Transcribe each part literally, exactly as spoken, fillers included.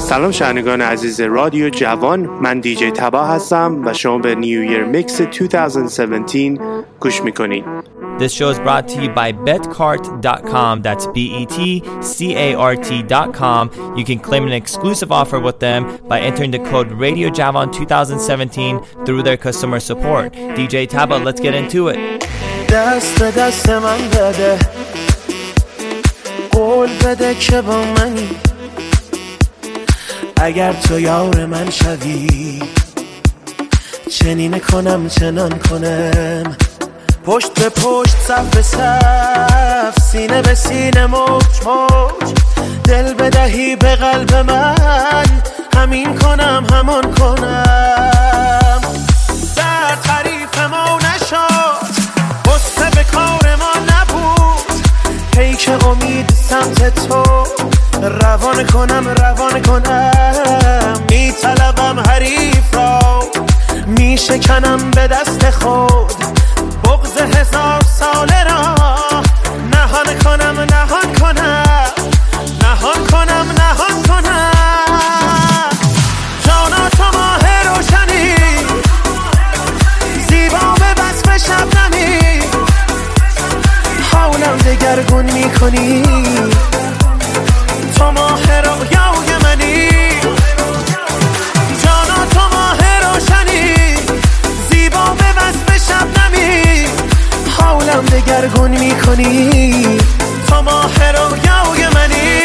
سلام شنوندگان عزیز رادیو جوان، من دیجی تبا هستم و شما به نیو ایر میکس twenty seventeen گوش میکنید. This show is brought to you by bet cart dot com. That's B E T C A R T dot com. You can claim an exclusive offer with them by entering the code Radio Javan twenty seventeen through their customer support. D J Taba, let's get into it. دست به دست من بده، قول بده که با منی، اگر تو یار من شوی چنین کنم چنان کنم، پشت به پشت صف به صف سینه به سینه موج موج، دل بدهی به قلب من همین کنم همان کنم، در تعریف ما نشد بسته به کار ما نبود، پیک امید سمت تو روان کنم روان کنم، می طلبم حریف را می شکنم به دست خود، بغض هزار ساله را نهان کنم نهان کنم نهان کنم نهان کنم، جانا تو ماه روشنی، زیبا به وصف شبنمی، حالم دگرگون می کنی، تو ماه رویای منی، جانا تو ماه روشنی، زیبا به وصف شبنمی، حالم دگرگون می کنی، تو ماه رویای منی.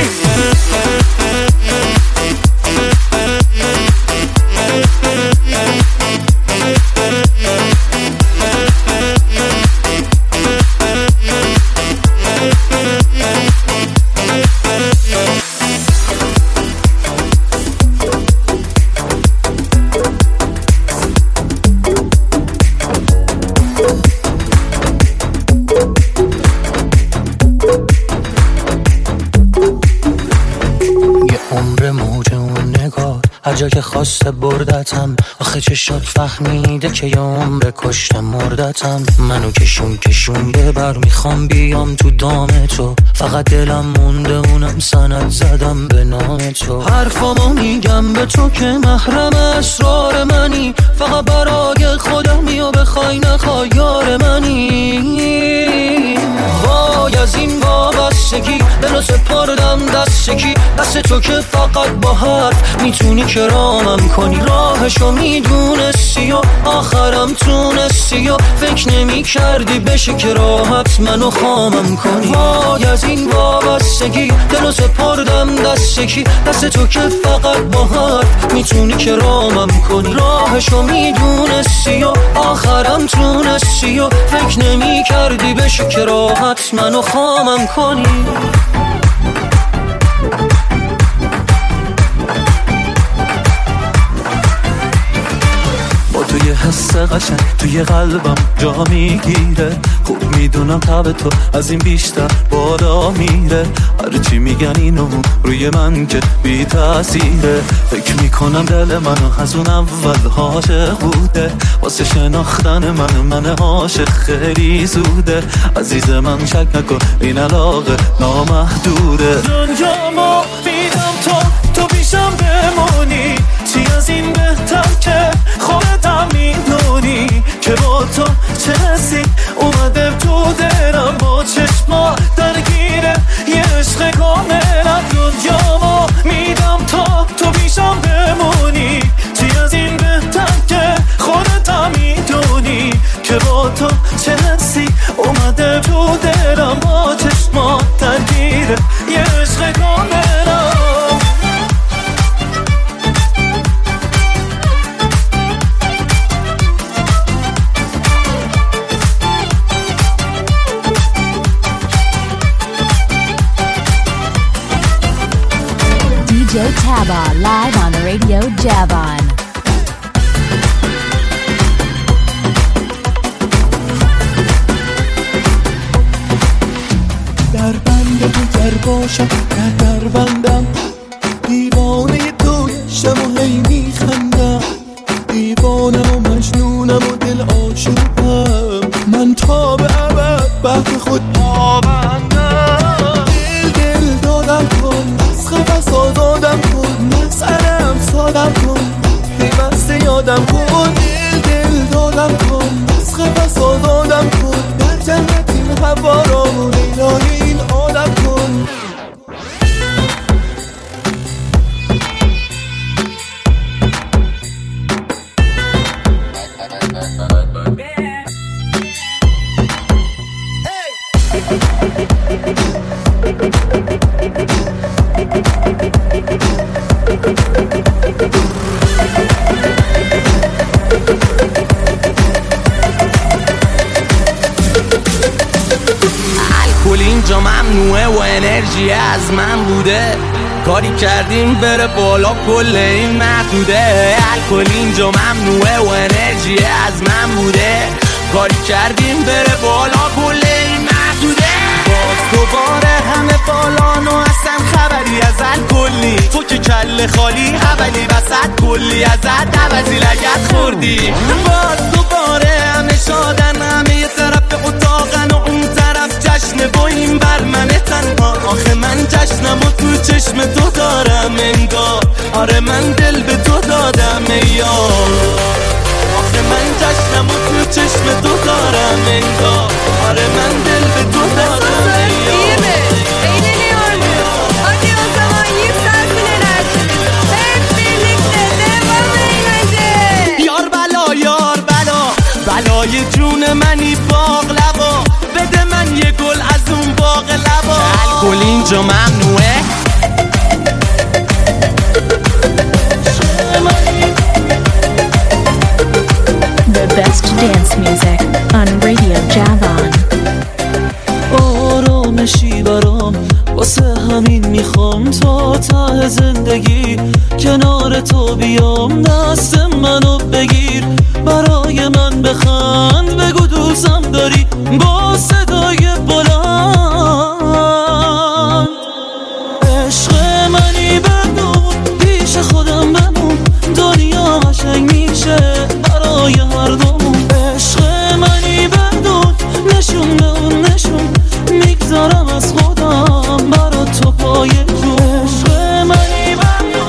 هر جا که خواسته بردتم، آخه چه شد فهمیده که یه عمر کشته مردتم، منو کشون کشون ببر میخوام بیام تو دام تو، فقط دلم مونده اونم سند زدم به نام تو، حرفامو میگم به تو که محرم اسرار منی، فقط برای خودمی و بخوای نخوای یار منی، وای از این وابستگی دلو سپردم دست کی، دست تو که فقط با حرف میتونی کرامم کنی، راهشو میدونستی و آخرم تونستی و فکر نمی کردی بشه که راحت منو خامم کنی، وای از این وابستگی دلو سپردم دست کی، دست تو که فقط با حرف میتونی کرامم کنی، راهشو میدونستی و آخرم تونستی و فکر نمی کردی بشه که راحت منو خامم کنی. توی حس قشنگ توی قلبم جا میگیره، خوب میدونم تب تو از این بیشتر بالا میره، هرچی میگن اینو روی من که بی تأثیره، فکر میکنم دل منو از اون اول عاشق بوده، واسه شناختن من من عاشق خیلی زوده، عزیز من شک نکن این علاقه نامحدوده، دنیامو میدم تو تو پیشم بمونی، چی از این بهتر که خودت میدونی که با تو چه حسی اومده تو دلم، با چشما درگیره یه عشق کاملا، دنیامو میدم تا تو پیشم بمونی، چی از این بهتر که خودت میدونی که با تو چه حسی اومده تو دلم، با چشما درگیره یه عشق کاملا. D J Taba live on Radio Javan. در بند تو در باشم در در بندم، دیوانه توی شم و هی میخندم، دیوانه و مجنونم و دل عاشقم، من تا به ابد بحر خود پابندم، دل دل دادم کن از خفص آزادم کن، دادم کن، دل دل دادم کن، از قفس آزادم کن، در جنت این هوا را لیلای این عالم کن. الکل اینجا ممنوعه و انرژی از من بوده، کاری کردیم بره بالا کل این محدوده. الکل اینجا ممنوعه و انرژی از من بوده، کاری کردیم بره بالا کل این محدوده. باز دوباره همه بالان و اصلا خبری از الکلی، تو که کل خالی حولی وسط کلی ازت عوضی لگت خوردی. باز دوباره همه شادن، همه یه طرف اتاقن و اون طرف جشنه و این بر من تنها. آخه من جشنم و تو چشم تو دارم انگار، آره من دل به تو دادم یار. آخه من جشنم و تو چشم تو dönem en dag. Aremende ve dönem en dag. Eğleniyor muyuz? Hadi o zaman yükselsin enerjimiz. Hep birlikte devam eğlence. Yar bela yar bela, belای جون منی باقلبا. بده من یه گل از اون باقلبا. الکل اینجا ممنوعه. The best dance music on Radio Javan. آرامشی برام واسه همین میخوام تا ته زندگی کنار تو بیام، دست منو بگیر برای من بخند، بگو دوستم داری با صدای بلند. عشق منی بدون پیش خودم بمون، دنیا قشنگ میشه برای هر دومون. عشق منی بدون نشون به اون نشون، میگذارم از خودم برا تو پای جو. عشق منی بدون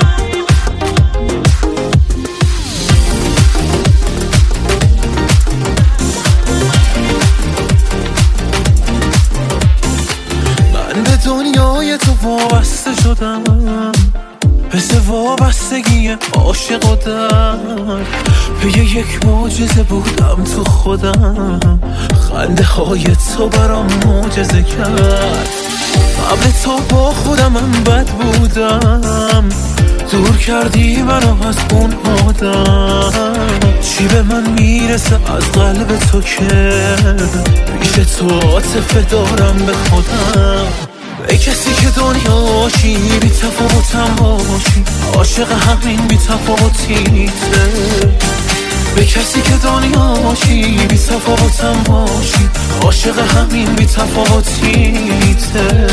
من به دنیای تو وابسته شدم، مثل وابستگی عاشق و درد. به یک معجزه بودم تو خودم، خنده های تو برام معجزه کرد. قبل تو با خودم من بد بودم، دور کردی منو از اون آدم. چی به من میرسه از قلب تو که پیش تو عاطفه دارم به خودم. ای کسی که دنیا باشی بی تفاوتم باشی، عاشق همین بی تفاوتیته. به کسی که دنیا باشی بی تفاوتم باشی، عاشق همین بی تفاوتیته.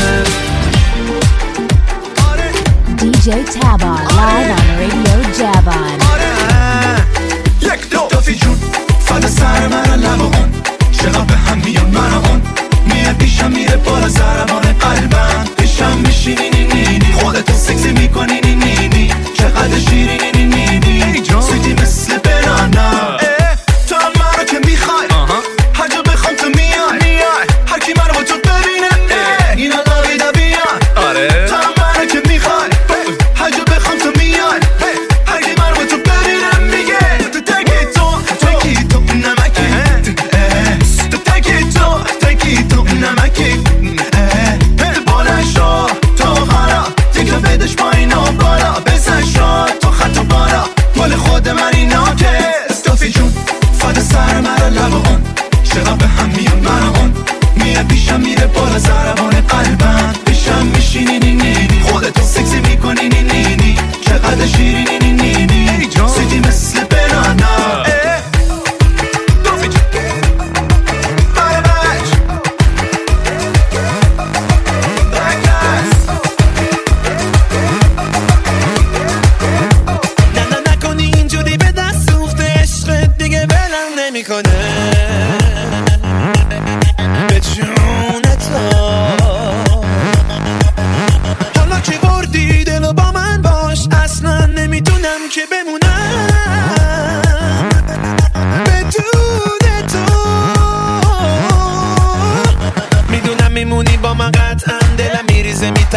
دی جی Taba live on Radio Javan. یک دو دافی جون فدا سر من لب اون، چقدر به هم میان من اون. میاد پیشم میره بالا ضربان قلبم، پیشم میشینی نی نی نی، خودتو سکسی میکنی نی نی نی، چقدر شیرینی نی نی نی، سویتی مثل بنانا. تو هم منو که میخوای، هر جا بخوام تو میای، هر کی منو با تو ببینه اینا داویدا بیان. تو هم منو که میخوای، هر جا بخوام تو میای، هر کی منو با تو ببینه میگه تو تکی تو تکی تو نمکی، تو تکی تو تکی تو نمکی. بالا شو تو خرا، تکرا بدش پایین و بالا بزن شو تو خطا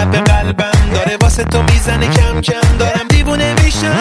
قلب قلبم داره واسه تو میزنه کم کم، دارم دیوونه میشم.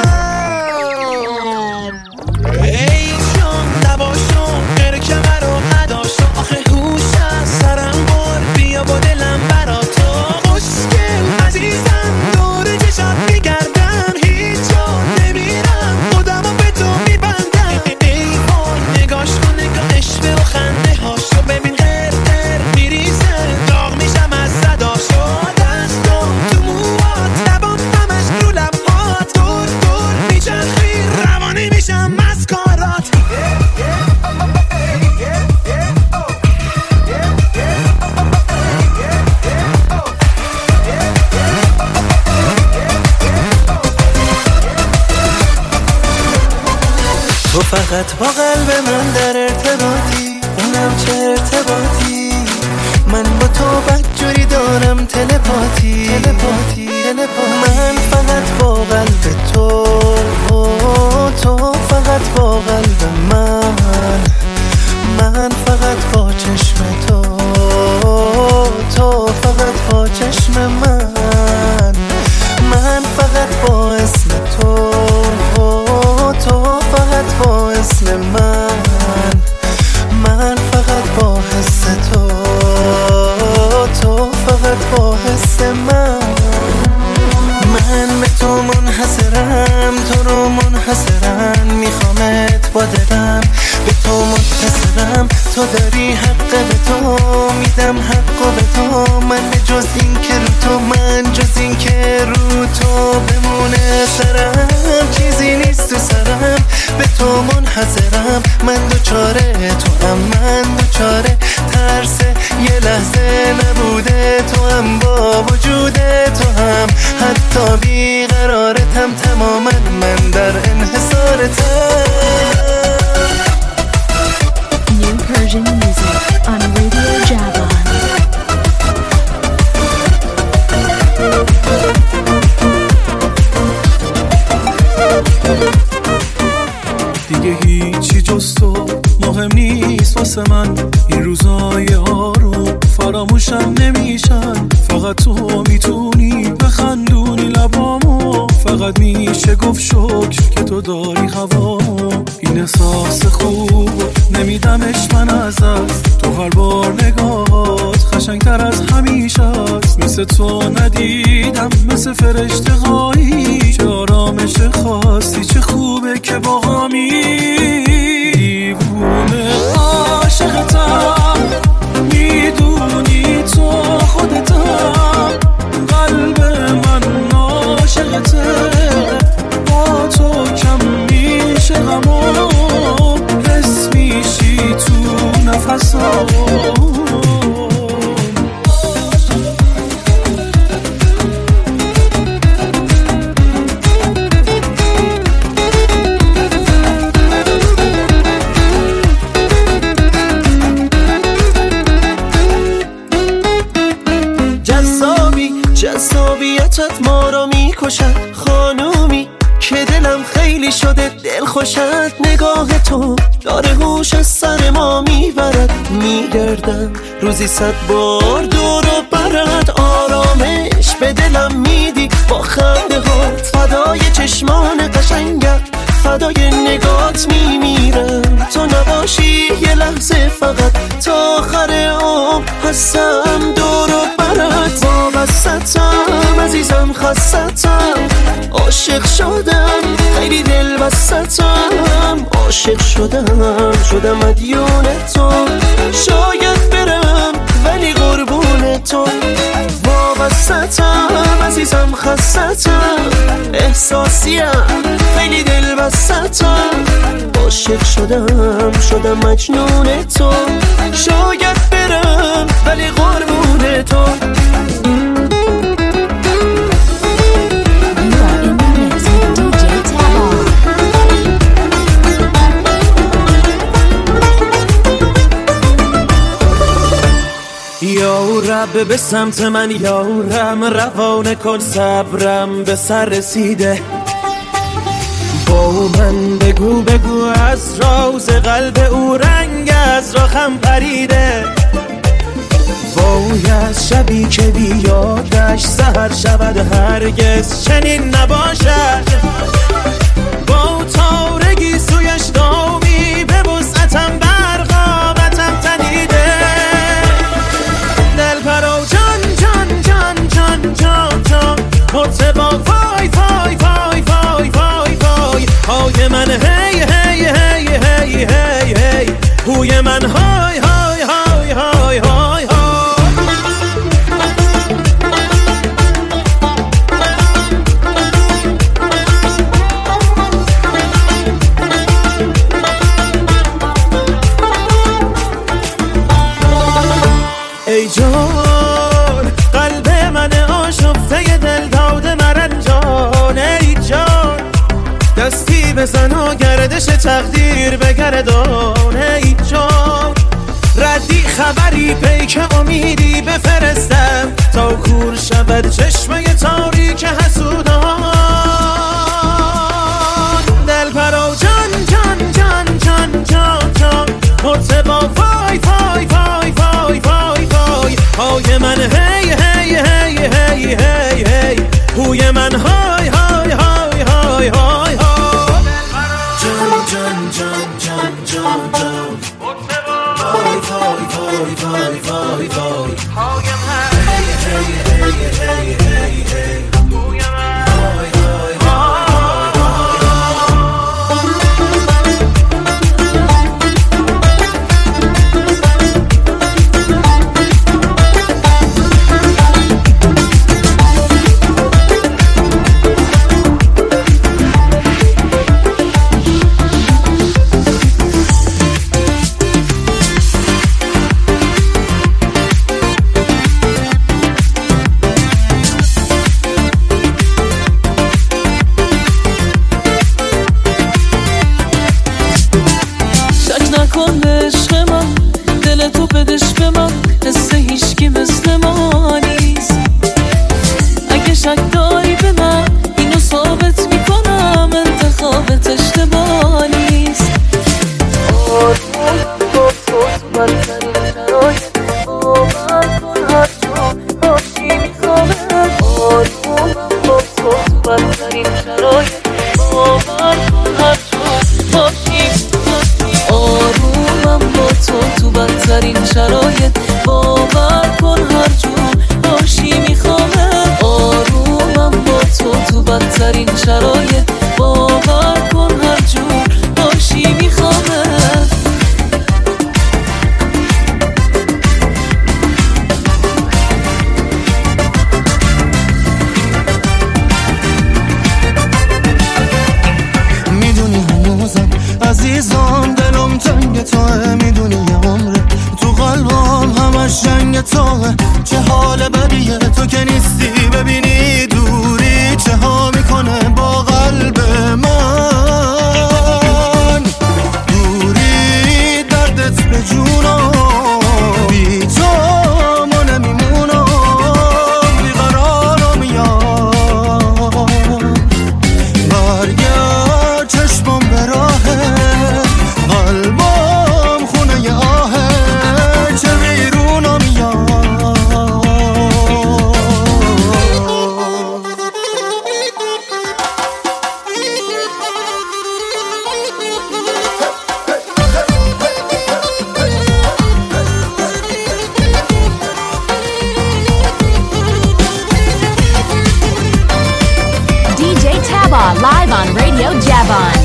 ای جان نباشم غیر کمر و نداشم، آخه هوش از سرم بر بیا با دلم برا تو. خوشگل عزیزم دور چشات میگردم، هیچ جا نمیرم خودمو به تو میبندم. ای وای نگاش کن نگاه عشق و خنده هاشو ببین، هر هر میریزه داغ میشم از صداشو. دستم تو موات لبام همش رو لبات، دور دور میچرخی روانی میشم از کارات. تو فقط با قلب من در ارتباطی، اونم چه ارتباطی. من با تو بدجوری دارم تلپاتی تلپاتی من فقط با قلب تو، تو فقط با قلب من، من فقط با چشم تو، تو فقط با چشم من، من فقط با اسم تو، تو فقط با اسم من، من فقط با حس تو، تو فقط با حس من. من به تو منحصرم، تو رو منحصرم، میخوامت با دلم، به تو متصلم. تو داری حق به تو میدم حق به تو، من به جز این که رو تو، من جز این که رو تو بمونه سرم، چیزی نیست تو سرم. به تو منحصرم، من دوچاره تو هم، من دوچاره ترس یه لحظه نبوده تو هم، با وجود تو هم حتی بیقرارتم تماما، من در انحصارتم. New Persian music on Radio Javan. دیگه هیچی جز تو مهم نیست واسه من، این روزای آروم فراموشم نمیشن. فقط تو میتونی بخندونی لبامو، فقط میشه گفت شکر که تو داری هوامو. این احساس خوب نمیدمش من از دست، تو هر بار نگاهات قشنگتر از همیشه است. مثل تو ندیدم مثل فرشته هایی، چه آرامش خاصی، چه خوبه که با همی. دیوونه عاشقتم، میدونی تو خودتم، قلب من عاشقته، با تو کم میشه غمو، حس میشی تو نفسام. جذابیتت ما رو میکشد خانومی، که دلم خیلی شده دل خوشت. نگاه تو داره هوش از سر ما میبرد، میگردم روزی صد بار دور و برد. آرامش به دلم میدی با خنده ها، فدای چشمان قشنگت، فدای نگات میمیرم. تو نباشی یه لحظه فقط، تا آخر عمر هستم دور و برد. وابستم عزیزم، خستم، عاشق شدم، خیلی دل بستم، عاشق شدم، شدم مدیون تو. شاید برم ولی قربون تو. وابستم عزیزم، خستم، احساسیم، خیلی دل بستم، عاشق شدم، شدم مجنون تو. شاید برم ولی قربون تو. یا رب به سمت من یارم، روانه کن صبرم به سر رسیده. با من بگو بگو از راز قلب او، رنگ از راخم پریده. وای از شبی که بیادش سحر شود هرگز چنین نباشد. با تارگی سویش دامی به وسعتم برقامتم تنیده. دل پرو جان جان جان جان جان جان مرتبا وای وای وای وای وای وای های من هی هی هی هی هی هی هوی من های های های های های های. ای جان قلب من آشفته دل داده مرنجان. ای جان دستی بزن و گردش تقدیر بگردان. ای جان ردی خبری پیک امیدی بفرستم تا کور شود چشمه تاریک حسودان. دل پرو جان جان جان جان جان جان مرتبا وای وای وای وای وای وای های من هی هی هی هی هی هی هوی من های های های های های های جان جان جان جان جان جان وای وای وای وای وای وای های من هی هی هی هی هی هی هوی من های های های Live on Radio Javon.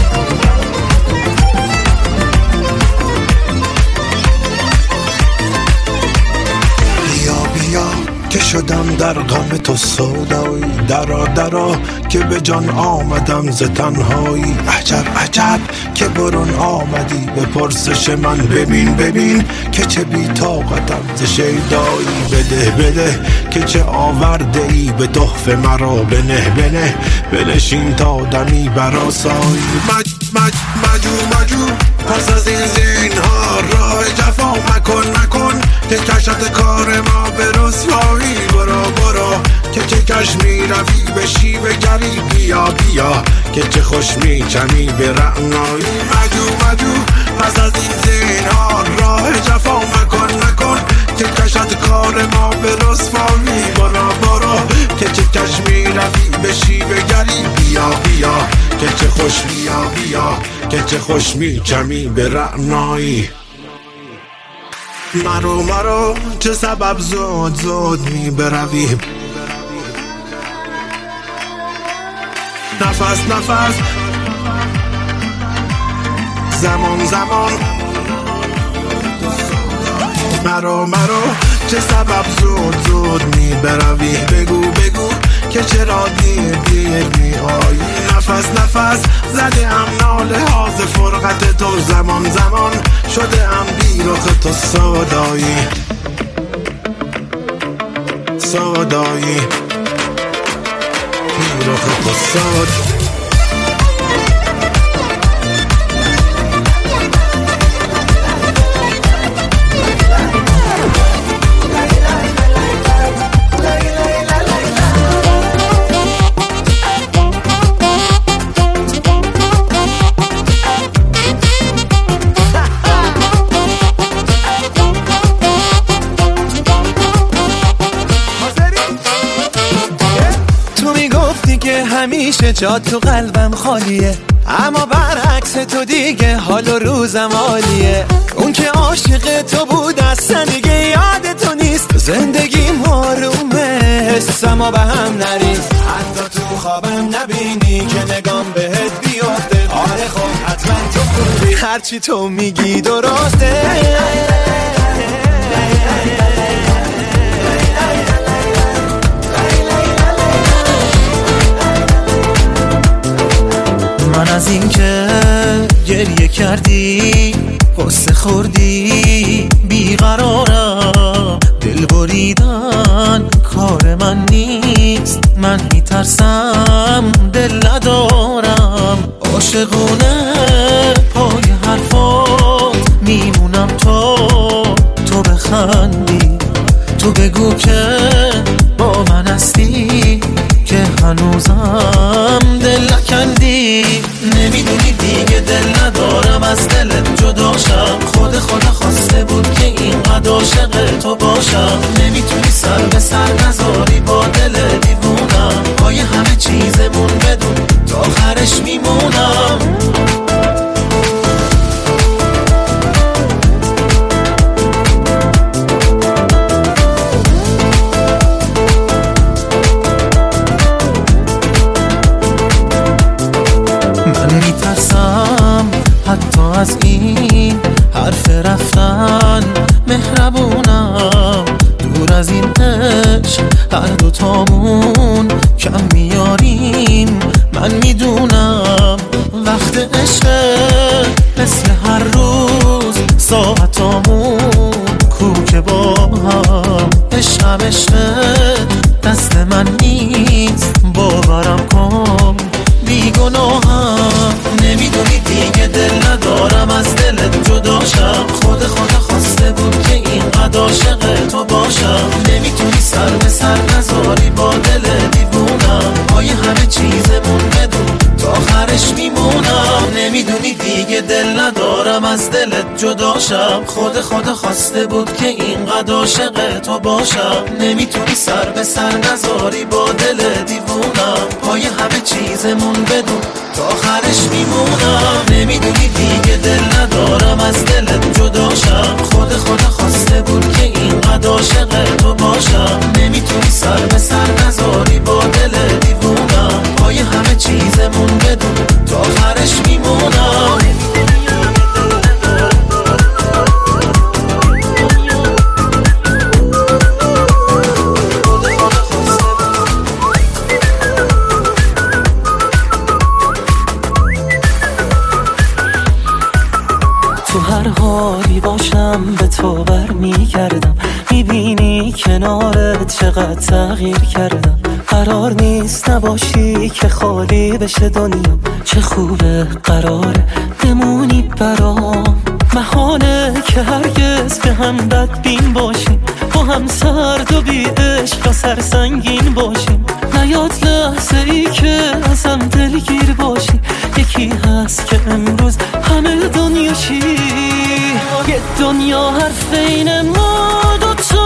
بیا بیا که شدم در غم تو سودایی، درا درا که به جان آمدم ز تنهایی. عجب عجب که برون آمدی به پرسش من، ببین ببین که چه بی طاقتم ز شیدایی. بده بده که چه آورده ای به تحفه مرا، بنه بنه بنشین تا دمی برآسایی. مج مج مجو مجو پس از این زینهار راه جفا مکن مکن که کشت کار ما به رسوایی. برو برو که چه کش می روی به شیوه گری، بیا بیا که چه خوش می چمی به رعنایی. مجو مجو پس از این زینهار راه جفا مکن مکن که کشد کار ما به رسوایی. برا برا که چه کشمی روی بشی بگری، بیا بیا که چه خوش بیا بیا که چه خوش می کمی به رعنایی. مرو مرو چه سبب زود زود می بروی، نفس نفس زمان زمان. مرو مرو چه سبب زود زود می بروی، بگو بگو که چرا دیر دیر می آیی. نفس نفس زده ام ناله ها ز فرقت تو، زمان زمان شده ام بی رخ تو سودایی سودایی بی رخ تو سودایی. همیشه جات تو قلبم خالیه، اما برعکس تو دیگه حال و روزم عالیه. اون که عاشق تو بود اصلا دیگه یاد تو نیست، زندگیم آرومه حسم به هم نریز. حتی تو خوابم نبینی که نگام بهت بیفته، آره خب حتما تو خوبی هرچی تو میگی درسته. من از این که گریه کردی قصه خوردی بیقرارم، دل بریدن کار من نیست، من میترسم دل ندارم. عاشقونه پای حرفات میمونم تا تو بخندی، تو بگو که با من هستی که هنوزم دل نکندی. نمیدونی دیگه دل ندارم از دلت جداشم، خود خدا خواسته بود که اینقدر عاشق تو باشم. نمیتونی سر به سر نذاری با دل دیوونم، پای همه چیزمون بدون تا آخرش میمونم. حتی از این حرف رفتن مهربونم، دور از این عشق هر دوتامون کم میاریم. من میدونم وقت عشق مثل هر روز ساعتامون کو که با هم. عشقم عشق دست من نیست، باورم کن بیگناهم. نمیدونی دیگه دل ندارم از دلت جداشم، خود خدا خواسته بود که اینقدر عاشق تو باشم. نمیتونی سر به سر نذاری با دل دیوونم، پای همه چیزمون بدون تا آخرش میمونم. نمیدونی دیگه دل ندارم از دلت جداشم، خود خدا خواسته بود که اینقدر عاشق تو باشم. نمیتونی سر به سر نذاری با دل دیوونم، پای همه چیزمون بدون تا آخرش میمونم. نمیدونی دیگه دل ندارم از دلت جداشم، خود خدا خواسته بود که اینقدر عاشق تو باشم. نمیتونی سر به سر نذاری با دل دیوونم، پای همه چیزمون بدون تا آخرش میمونم. حالی باشم به تو بر میگردم، میبینی کنارت چقدر تغییر کردم. قرار نیست نباشی که خالی بشه دنیا، چه خوبه قراره بمونی برام. محاله که هرگز به هم بدبین باشیم، با هم سرد و بی عشق و سرسنگین باشیم. نیاد لحظه ای که ازم دلگیر باشی، یکی هست که امروز همه دنیا چی. یه دنیا حرف این ما دوتا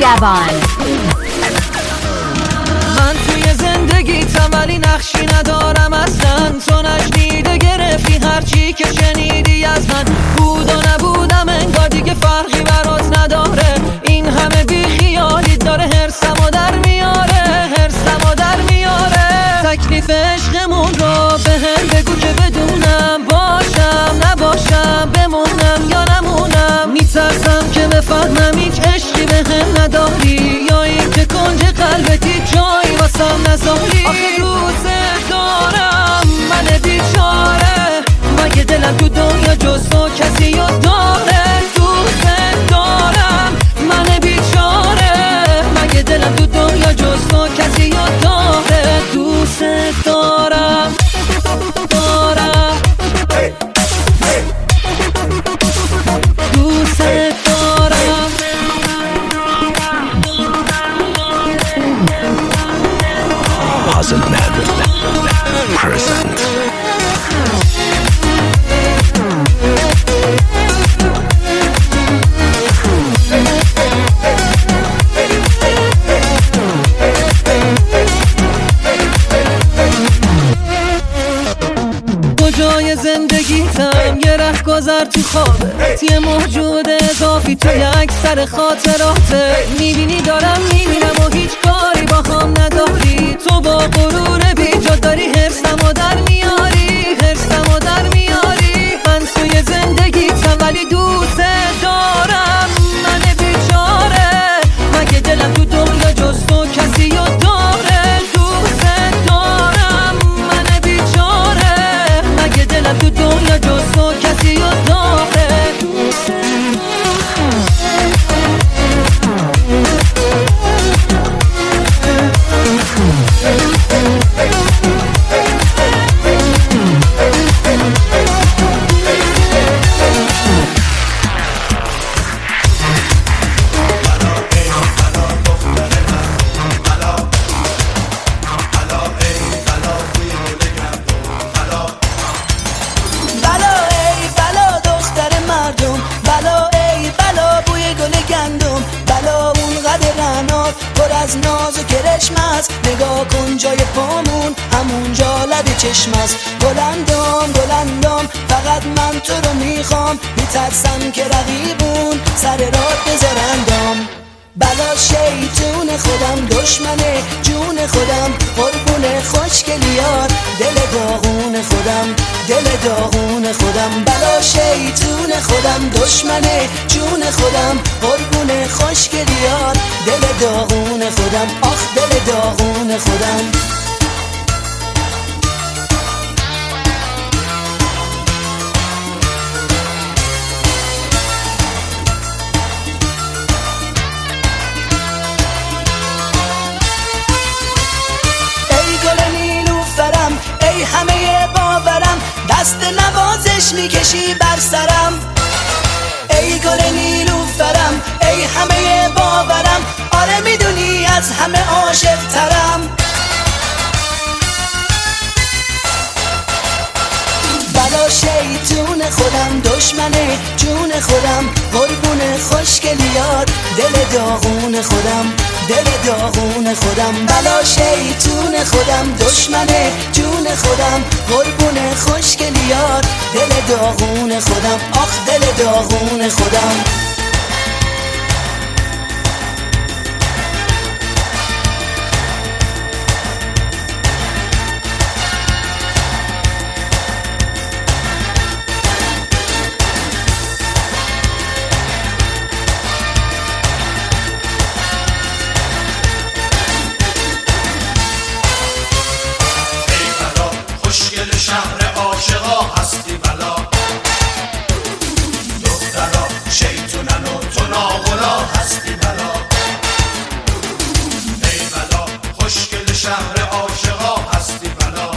Javan. من توی زندگیتم ولی نقشی ندارم اصلا، تو نشنیده گرفتی هرچی که شنیدی از من. بود و نبودم انگار دیگه فرقی برات نداره، این همه بی خیالی داره هرسمو در میاره، هرسمو در میاره. تکلیف عشقمون رو به هم بگو که بدونم، باشم نباشم بمونم یا نمونم. میترسم که بفهمم هیچ عشقی به هم نداری، یا این که کنج قلبتی جایی واسم نذاری. آخه دوست دارم من بیچاره، مگه دلم تو دنیا جز تو کسی رو داره. دوست دارم من بیچاره، مگه دلم تو دنیا جز تو کسی رو داره. دوست دارم دارم دوست دارم. Puzzle Madrid present. کجای زندگیتم یه ره گذر تو خوابه، یه موجود اضافی توی اکثر خاطراته. میبینی دارم میبینم و هیچ کاری با هم نداری، تو با غرور بیجا داری حرصمو در میاری، حرصمو در میاری. من توی زندگیتم ولی دوست دارم من بیچاره، مگه دلم تو دنیا جز تو کسی رو داره. دوست دارم من بیچاره، مگه دلم تو دنیا جز تو کسی رو داره. نگاه کن جای پامون همونجا لب چشم است. گلندم گلندم فقط من تو رو میخوام، میترسم که رقیبون سر راه بذارندم. بلا شیطون خودم دشمنه جون خودم، قربون خوشگلیات دل داغون خودم، دل داغون خودم. بلا شیطون خودم دشمنه جون خودم، قربون خوشگلیات دل داغون خودم، آخ دل داغون خودم. ای همه باورم دست نوازش میکشی بر سرم. ای گل نیلوفرم ای همه باورم، آره میدونی از همه عاشق ترم. بلا شیطون خودم دشمنه جون خودم، قربون خوشگلیات دل داغون خودم، دل داغون خودم. بلا شیطون خودم دشمنه جون خودم، قربون خوشگلیات دل داغون خودم، آخ دل داغون خودم. شهر عاشقا هستی بلا، دخترا شیطونن و تو ناغلا هستی بلا. ای بلا خوشگل شهر عاشقا هستی بلا،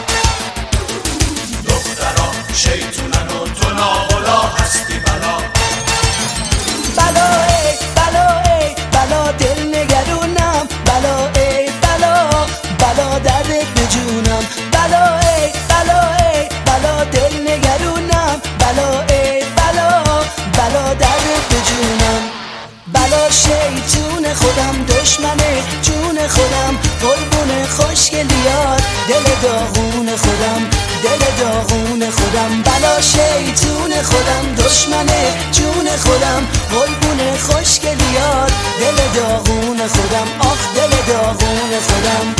دخترا شیطونن و تو ناغلا هستی بلا. بلا ای بلا ای بلا دل نگرونم، بلا ای بلا بلا دردت به جونم. بلا ای بلا ای بلا دل نگرونم، بلا ای بلا بلا دردت به جونم. بلا بلا شیطون خودم، دشمن جون خودم، قربون خوشگلیات دل داغون خودم، دل داغون خودم، بلا شیطون خودم، دشمن جون خودم، قربون خوشگلیات دل داغون خودم، آخ دل داغون خودم.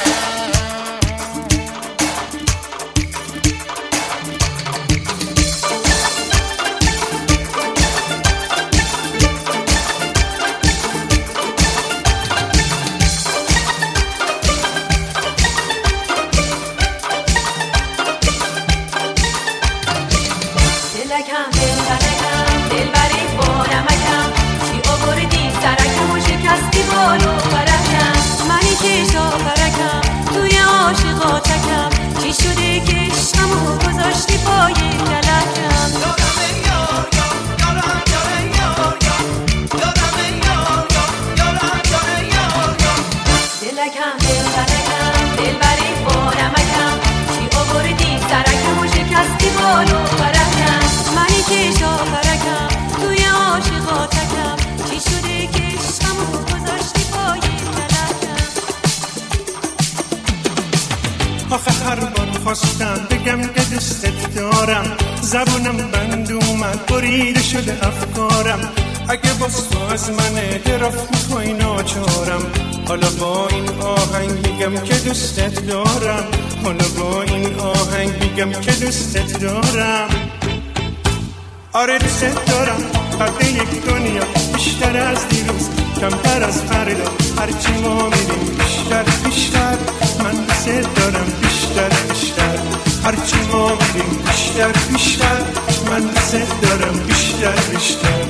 خواستم بگم که دوستت دارم، زبونم بند اومد بریده شده افکارم، اگه باز تو از من اعتراف میخوای ناچارم، حالا با این آهنگ میگم که دوستت دارم، حالا با این آهنگ میگم که دوستت دارم. آره دوستت دارم، قد یک دنیا بیشتر از دیروز، کمتر از فردا، هرچی ما میریم بیشتر بیشتر، من دوستت دارم بیشتر بیشتر، هرچی ما میریم بیشتر بیشتر، من دوستت دارم بیشتر بیشتر.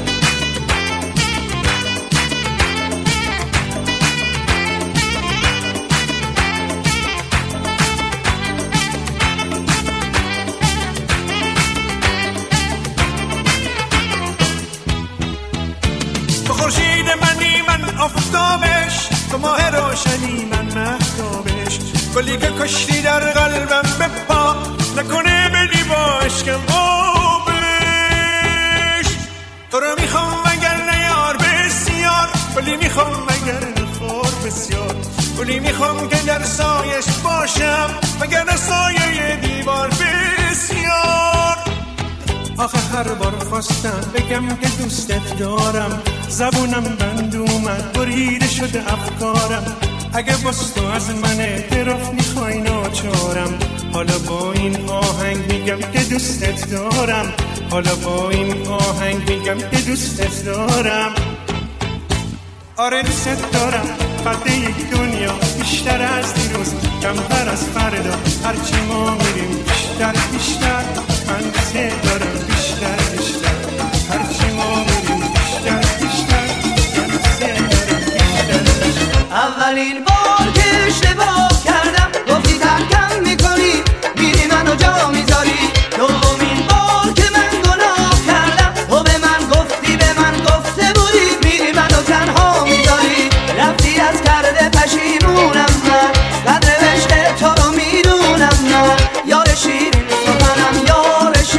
خورشید منی من آفتابش، تو ماه روشنی من مهتابش، گلی که کشتی در قلبم بپا نکنه بدی با عشقم آبش. تو رو میخوام مگر نیار بسیار، گلی میخوام مگر نخور بسیار، گلی میخوام که در سایش باشم مگر در سایه دیوار بسیار. آخه هر بار خواستم بگم که دوستت دارم، زبونم بند اومد بریده شده افکارم، اگه باز تو از من اعتراف میخوای ناچارم، حالا با این آهنگ میگم که دوستت دارم، حالا با این آهنگ میگم که دوستت دارم. آره دوستت دارم، قد یک دنیا بیشتر از دیروز، کمتر از فردا، هرچی ما میریم بیشتر بیشتر، من دوستت دارم بیشتر بیشتر، هرچی ما میریم بیشتر بیشتر، من دوستت دارم بیشتر بیشتر. اولین بار که اشتباه کردم گفتی ترکم میکنی میری منو جا میذاری، دومین بار که من گناه کردم تو به من گفتی به من گفته بودی میری منو تنها میذاری، رفتی از کرده پشیمونم من، قدر عشق تو رو میدونم من، یار شیرین سخنم یار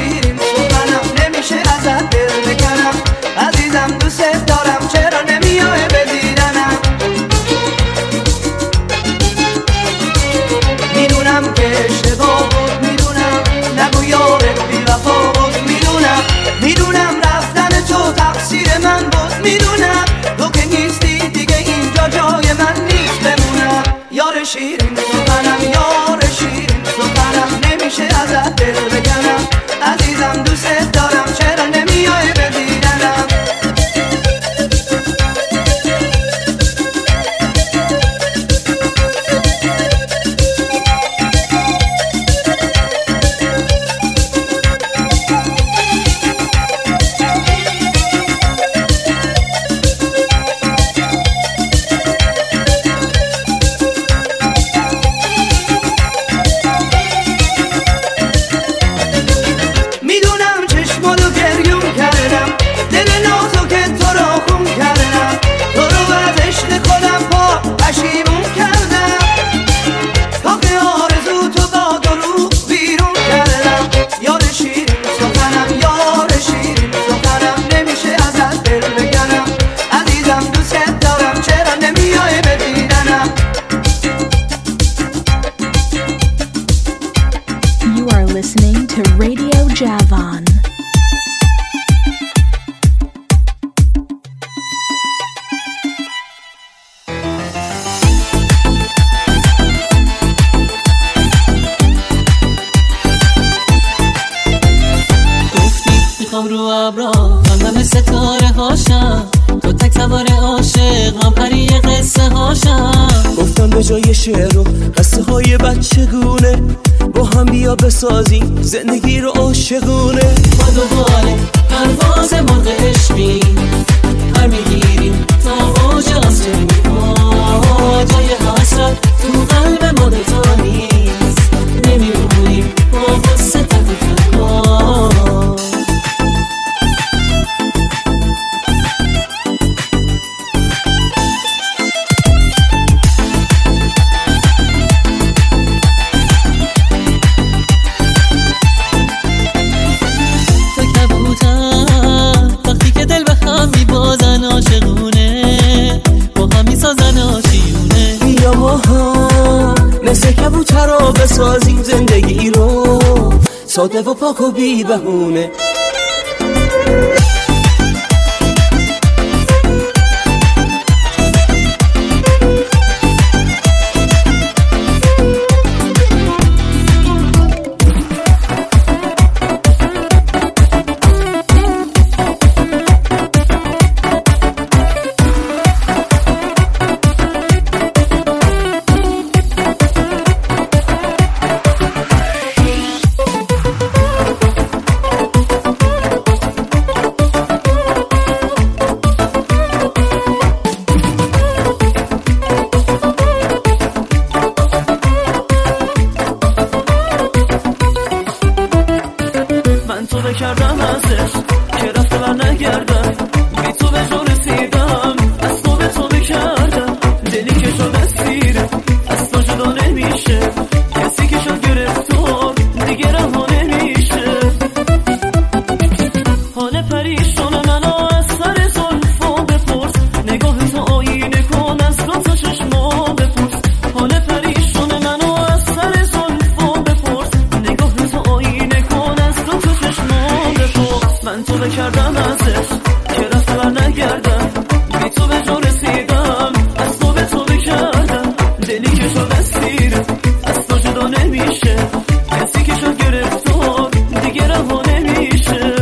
Javan. میخوام رو ابرا همه ستاره هاشم، تو تک سوار عاشق من پری قصه هاشم. گفتم به جای شعر و قصه های بچگونه با هم بیا بسازیم زندگی رو عاشقونه. ما دوباره پرواز مرغ عشقی پر میگیریم تا اوج آسمونی، جای حسرت تو قلب ما دوتا نیست، نمیمونیم با غصه تک تنها. مثل کبوترا بسازیم زندگی رو ساده و پاک و بی بهونه. کردم ازش که رفته و نگردم، بی تو به جو رسیدم، از تو به تو بکردم، دلی که شد اسیره از تو جدا نمیشه، کسی که شد گرفتار دیگه رها نمیشه. حال پریشان منو از سر زلفا بپرس، نگاه تو آینه کن از دو تا چشما بپرس. حال پریشان منو از سر زلفا بپرس، نگاه تو آینه کن از دو تا چشما بپرس. من تو بکردم ازش که رفته و نگردم، بی تو به جو رسیدم، از تو به تو بکردم، دلی که شد اسیره از تو جدا نمیشه، کسی که شد گرفتار دیگه رها نمیشه.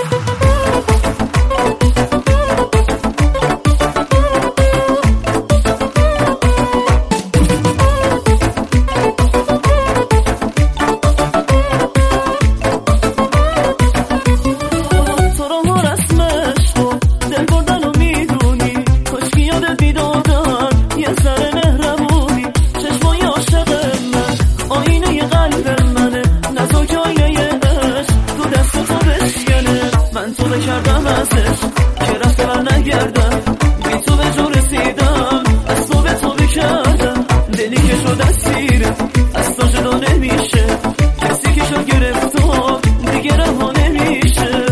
کردم ازش که رفته و نگردم، بی تو به جو رسیدم، از تو به تو بکردم، دلی که شد اسیره از تو جدا نمیشه، کسی که شد گرفتار دیگه رها نمیشه.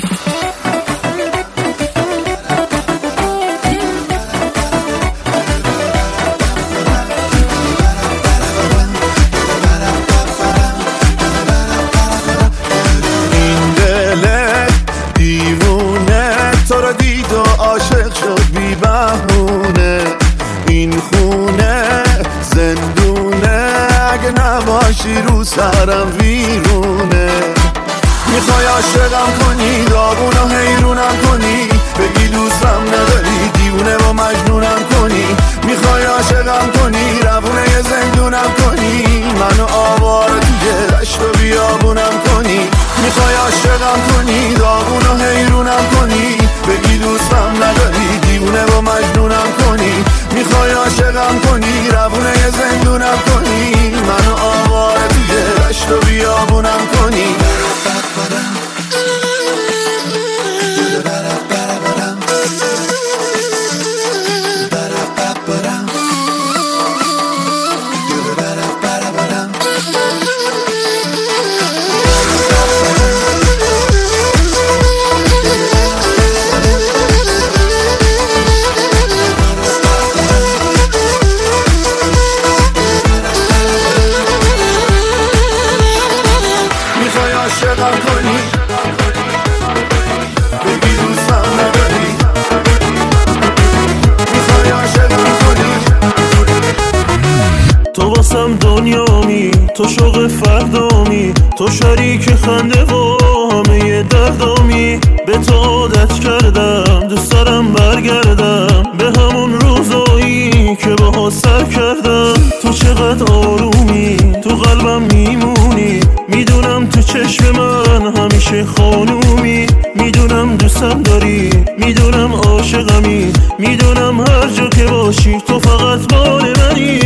عاشق شد بی بهونه، این خونه زندونه، اگه نباشی رو سرم ویرونه. میخوای عاشقم کنی، داغونو حیرونم کنی، بگی دوستم نداری، دیوونه و مجنونم کنی. میخوای عاشقم کنی، روونه یه زندونم کنی، منو آواره توی دشت و بیابونم کنی. میخوای عاشقم کنی، داغونو حیرونم کنی، بگی دوستم نداری، دیوونه و مجنونم کنی. میخوای عاشقم کنی، روونه یه زندونم کنی، منو آواره توی دشت و بیابونم کنی. تو شوق فردامی، تو شریک خنده و همه دردامی. به تو عادت کردم دوست دارم برگردم به همون روزایی که باها سر کردم. تو چقدر آرومی، تو قلبم میمونی، میدونم تو چشم من همیشه خانومی. میدونم دوستم داری، میدونم عاشقمی، میدونم هر جا که باشی تو فقط مال منی.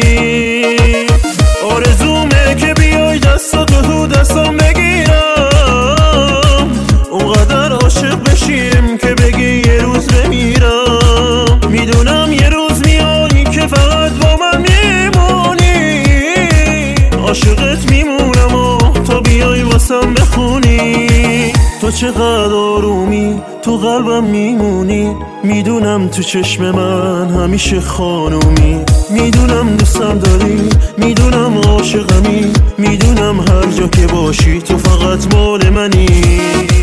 آرزومه که بیای دستاتو تو دستم بگیرم، اونقدر عاشق بشیم که بگی یه روز بمیرم. میدونم یه روز میای که فقط با من میمونی، عاشقت میمونم و تا بیای واسم بخونی. تو چقدر آرومی، تو قلبم میمونی، میدونم تو چشم من همیشه خانومی. میدونم دوستم داری، میدونم عاشقمی، میدونم هر جا که باشی تو فقط مال منی.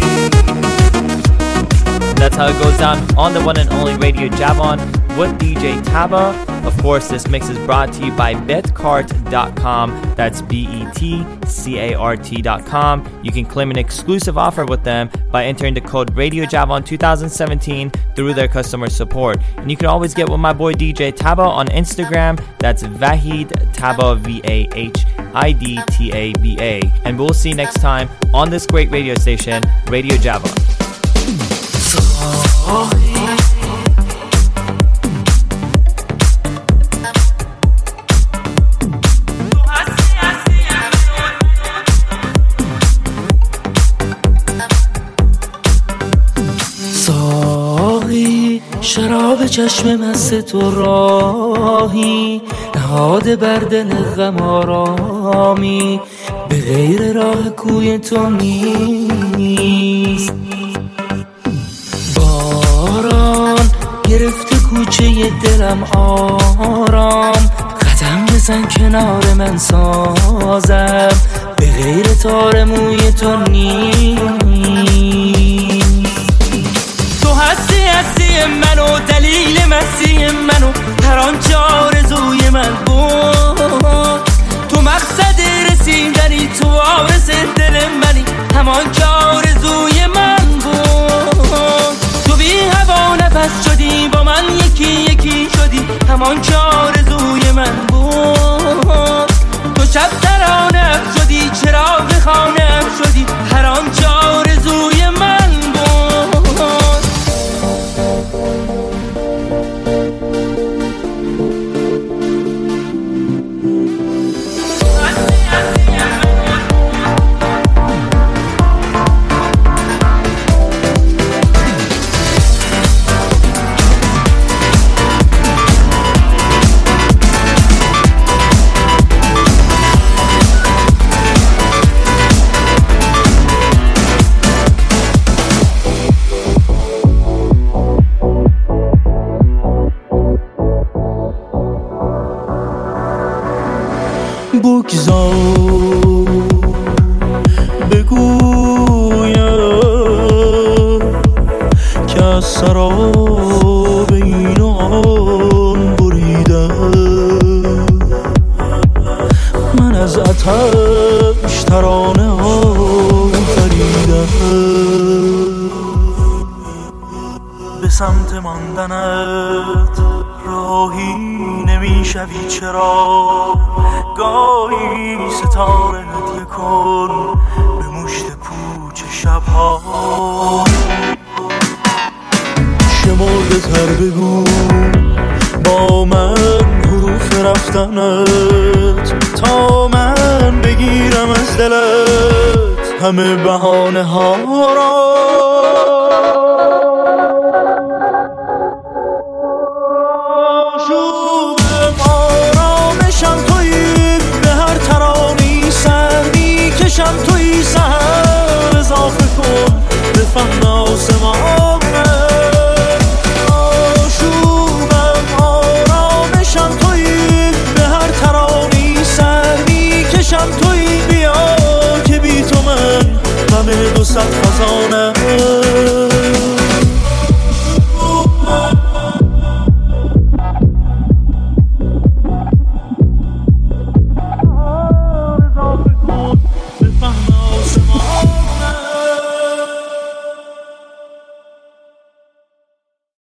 That's how it goes down on the one and only Radio Javon with D J Taba. Of course, this mix is brought to you by betcart dot com. That's B E T C A R T dot com. You can claim an exclusive offer with them by entering the code Radio Javon twenty seventeen through their customer support. And you can always get with my boy D J Taba on Instagram. That's Vahid Taba, V A H I D T A B A. And we'll see you next time on this great radio station, Radio Javon. ساقی شراب چشم مست تو راهی، نهاده بر دل غم آرامی، به غیر راه کوی تو نیست. باران گرفته کوچه دلم آرام، قدم بزن کنار من سازم، به غیر تار موی تو نیست. تو هستی هستی منو، دلیل مستی منو، هر آنچه آرزوی من بود. تو مقصد رسیدنی، تو وارث دل منی، همان که آرزوی من بود. تو بی هوا نفس شدی، با من یکی یکی شدی، همان که آرزوی من بود. تو شب ترانه شدی، چراغ خانه شدی، هر آنچه آرزوی من بود. بگذار بگویم که از سراب این و آن بریدم، من از آتش ترانه آفریدم. به سمت ماندنت راهی نمیشوی چرا؟ گاهی ستاره هدیه کن به مشت پوچ شبها. شمرده تر بگو با من حروف رفتنت، تا من بگیرم از دلت همه بهانه ها را. کشم توی سهر اضافه کن به فهم آسمانه. آشوبم آرامشم توی به هر ترانی سر می کشم توی. بیا که بی تو من همه دو صد خزانه.